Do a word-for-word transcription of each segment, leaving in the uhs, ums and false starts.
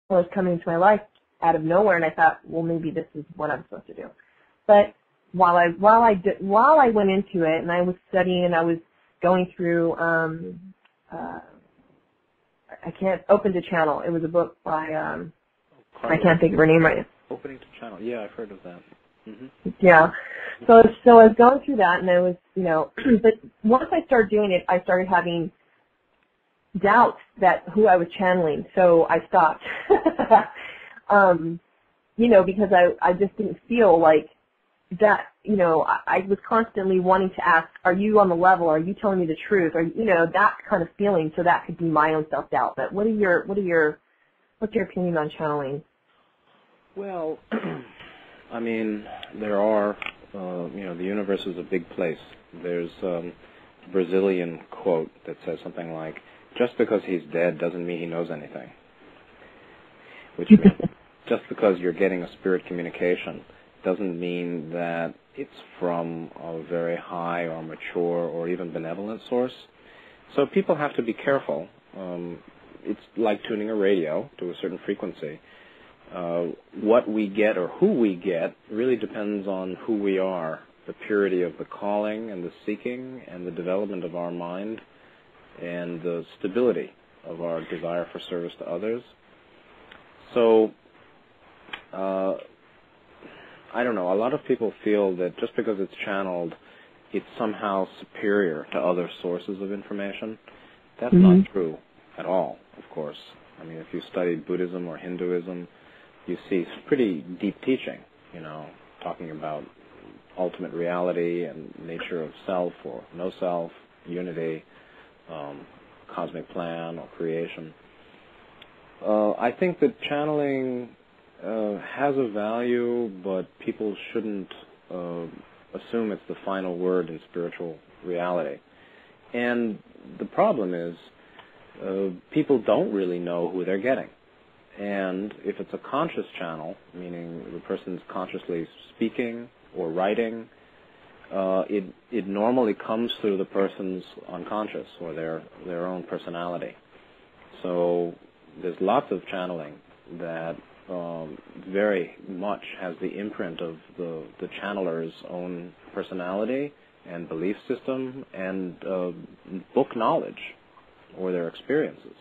was coming into my life out of nowhere, and I thought, well, maybe this is what I'm supposed to do. But while I while I did, while I went into it, and I was studying, and I was going through, um, uh, I can't open to channel. It was a book by um, I can't think of her name right now. Opening to channel. Yeah, I've heard of that. Mm-hmm. Yeah. So so I was going through that, and I was, you know, but once I started doing it, I started having doubts that who I was channeling. So I stopped. um, you know, because I I just didn't feel like that. You know, I, I was constantly wanting to ask, are you on the level? Are you telling me the truth? Or, you know, that kind of feeling. So that could be my own self doubt. But what are your what are your what's your opinion on channeling? Well, I mean, there are, uh, you know, the universe is a big place. There's um, a Brazilian quote that says something like, just because he's dead doesn't mean he knows anything. Which means just because you're getting a spirit communication doesn't mean that it's from a very high or mature or even benevolent source. So people have to be careful. Um, it's like tuning a radio to a certain frequency. Uh, what we get or who we get really depends on who we are, the purity of the calling and the seeking and the development of our mind and the stability of our desire for service to others. So, uh, I don't know, a lot of people feel that just because it's channeled, it's somehow superior to other sources of information. That's mm-hmm. not true at all, of course. I mean, if you study Buddhism or Hinduism, you see pretty deep teaching, you know, talking about ultimate reality and nature of self or no self, unity, um, cosmic plan or creation. Uh, I think that channeling uh, has a value, but people shouldn't uh, assume it's the final word in spiritual reality. And the problem is uh, people don't really know who they're getting. And if it's a conscious channel, meaning the person's consciously speaking or writing, uh, it it normally comes through the person's unconscious or their their own personality. So there's lots of channeling that um, very much has the imprint of the the channeler's own personality and belief system and uh, book knowledge or their experiences.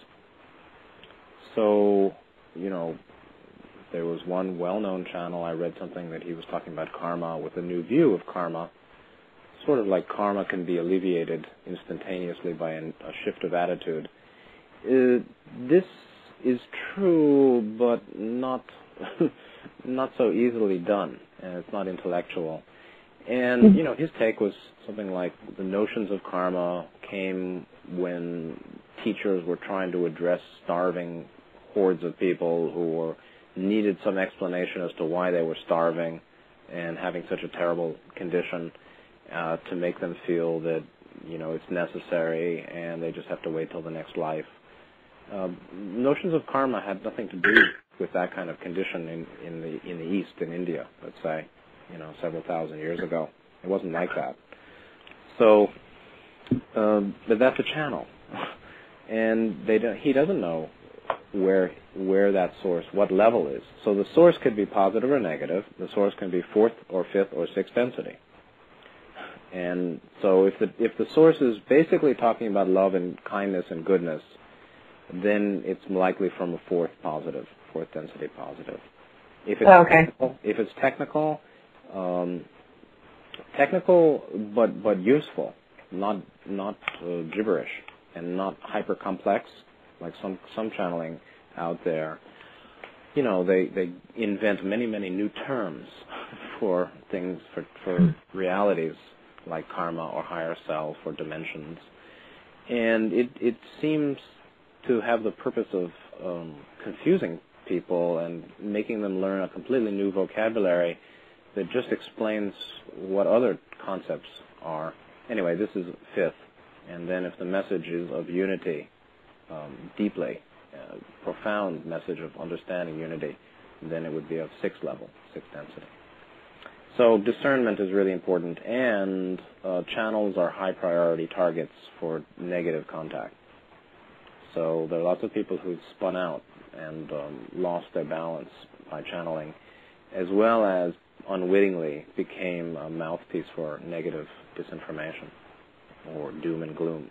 So, you know, there was one well-known channel. I read something that he was talking about karma with a new view of karma, sort of like karma can be alleviated instantaneously by an, a shift of attitude. Uh, this is true, but not not so easily done, and it's not intellectual. And, you know, his take was something like the notions of karma came when teachers were trying to address starving hordes of people who were, needed some explanation as to why they were starving and having such a terrible condition uh, to make them feel that, you know, it's necessary and they just have to wait till the next life. Uh, notions of karma had nothing to do with that kind of condition in, in the in the East, in India, let's say, you know, several thousand years ago. It wasn't like that. So, um, but that's a channel, and they don't, he doesn't know where where that source, what level is. So the source could be positive or negative. The source can be fourth or fifth or sixth density. And so if the if the source is basically talking about love and kindness and goodness, then it's likely from a fourth positive, fourth density positive. If it's oh, okay. technical, if it's technical, um, technical but but useful, not not uh, gibberish and not hyper complex like some some channeling out there. You know, they they invent many many new terms for things for for realities like karma or higher self or dimensions, and it it seems to have the purpose of um, confusing people and making them learn a completely new vocabulary that just explains what other concepts are. Anyway, this is fifth. And then if the message is of unity, um, deeply, uh, profound message of understanding unity, then it would be of sixth level, sixth density. So discernment is really important, and uh, channels are high priority targets for negative contact. So there are lots of people who've spun out and um, lost their balance by channeling, as well as unwittingly became a mouthpiece for negative disinformation or doom and gloom.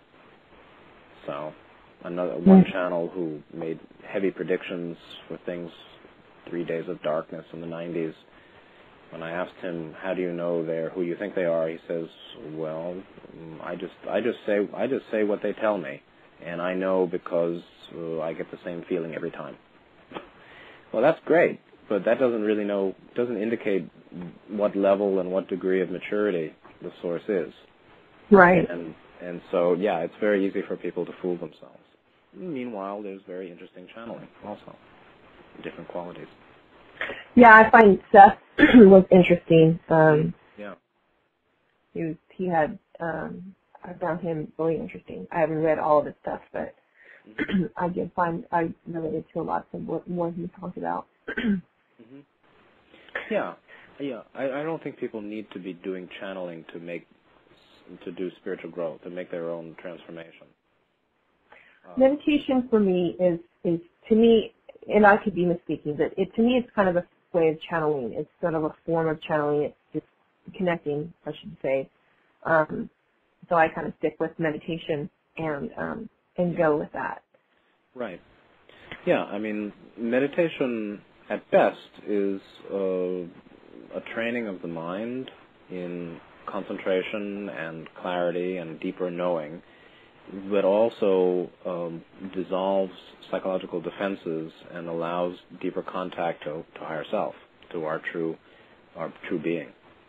So another one channel who made heavy predictions for things, Three Days of Darkness in the nineties, when I asked him, how do you know they're who you think they are, he says, well, I just I just say I just say what they tell me, and I know because uh, I get the same feeling every time. Well, that's great, but that doesn't really know doesn't indicate what level and what degree of maturity the source is. Right. And and so yeah, it's very easy for people to fool themselves. Meanwhile, there's very interesting channeling also, different qualities. Yeah, I find Seth was interesting. Um, yeah. He was, he had, um, I found him really interesting. I haven't read all of his stuff, but mm-hmm. I did find, I related to a lot of what, what he talked about. mm-hmm. Yeah, yeah. I, I don't think people need to be doing channeling to make, to do spiritual growth, to make their own transformation. Uh, Meditation for me is, is to me, and I could be misspeaking, but it, to me it's kind of a way of channeling. It's sort of a form of channeling. It's just connecting, I should say. Um, so I kind of stick with meditation and um, and go with that. Right. Yeah, I mean, meditation at best is uh, a training of the mind in concentration and clarity and deeper knowing, but also um, dissolves psychological defenses and allows deeper contact to, to higher self, to our true, our true being.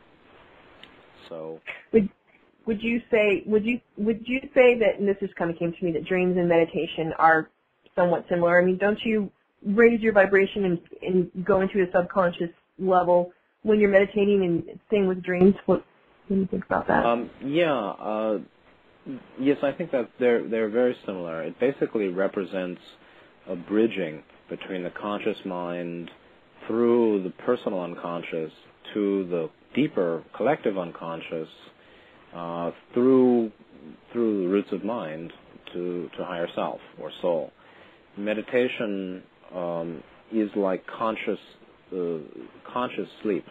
So, would would you say would you would you say that, and this just kind of came to me, that dreams and meditation are somewhat similar? I mean, don't you raise your vibration and, and go into a subconscious level when you're meditating, and same with dreams? What, what do you think about that? Um, yeah. Uh, Yes, I think that they're they're very similar. It basically represents a bridging between the conscious mind through the personal unconscious to the deeper collective unconscious, uh, through through the roots of mind to to higher self or soul. Meditation um, is like conscious uh, conscious sleep,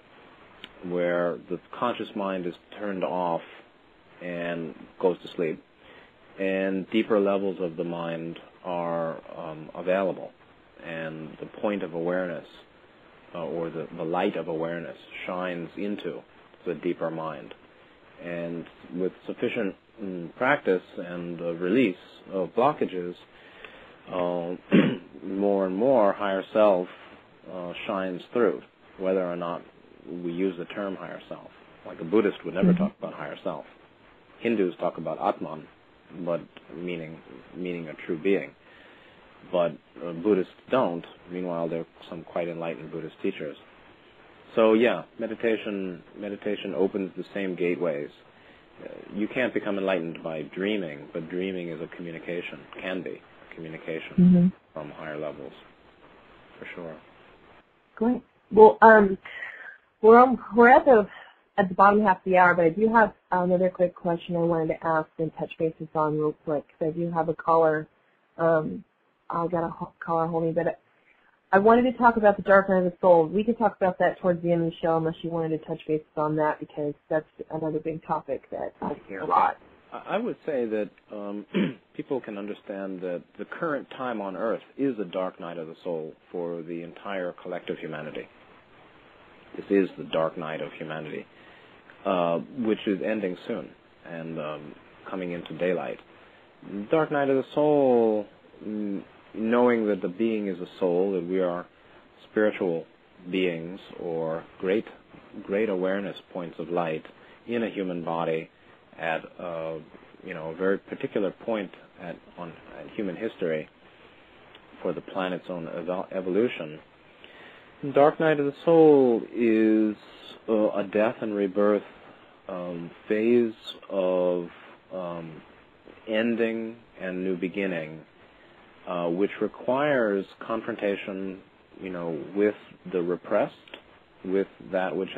where the conscious mind is turned off and goes to sleep, and deeper levels of the mind are um, available, and the point of awareness, uh, or the, the light of awareness, shines into the deeper mind. And with sufficient um, practice and uh, release of blockages, uh, more and more higher self uh, shines through, whether or not we use the term higher self. Like a Buddhist would never mm-hmm. talk about higher self. Hindus talk about Atman, but meaning meaning a true being. But uh, Buddhists don't. Meanwhile, there are some quite enlightened Buddhist teachers. So yeah, meditation meditation opens the same gateways. Uh, you can't become enlightened by dreaming, but dreaming is a communication, can be a communication mm-hmm. from higher levels, for sure. Great. Well, um, we're on, we're at the at the bottom half of the hour, but I do have another quick question I wanted to ask and touch bases on real quick. So I do have a caller. Um, I got a caller holding, but I wanted to talk about the dark night of the soul. We could talk about that towards the end of the show, unless you wanted to touch bases on that, because that's another big topic that I hear a lot. I would say that um, people can understand that the current time on Earth is a dark night of the soul for the entire collective humanity. This is the dark night of humanity, uh, which is ending soon and um, coming into daylight. Dark night of the soul, knowing that the being is a soul, that we are spiritual beings or great, great awareness points of light in a human body at uh, you know a very particular point at on at human history for the planet's own evo- evolution. Dark night of the soul is uh, a death and rebirth um, phase of um, ending and new beginning, uh, which requires confrontation, you know, with the repressed, with that which